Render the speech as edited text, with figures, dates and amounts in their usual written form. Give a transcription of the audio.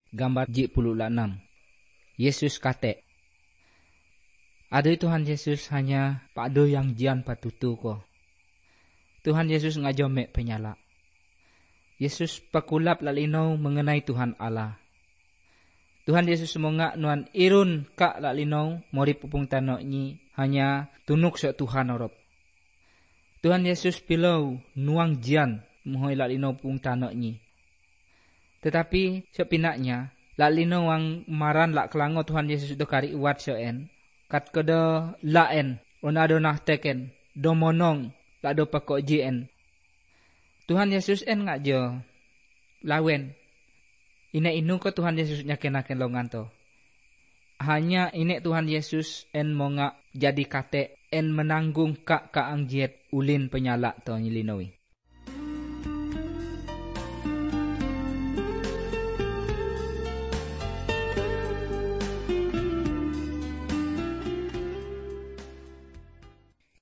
gambar J16. Yesus kate, ada Tuhan Yesus hanya pada yang jian patutu ko. Tuhan Yesus ngajomek penyala. Yesus pakulap lalinau mengenai Tuhan Allah. Tuhan Yesus mengak nuan irun kak lalinau mori pupung tanok ni hanya tunuk sok Tuhan orop. Tuhan Yesus pilau nuang jian mohoi lalinau pupung tanok ni. Tetapi sepinaknya lalinau wang maran lak kelango Tuhan Yesus do kari uat soen kat kedo laen onado nah teken do monong lak do pakok jien. Tuhan Yesus en ngak jo lawen. Ine inu ko Tuhan Yesus nyakenaken longan to. Hanya ine Tuhan Yesus en mongak jadi kate en menanggung kak ang jiet ulin penyala to nyilinoi.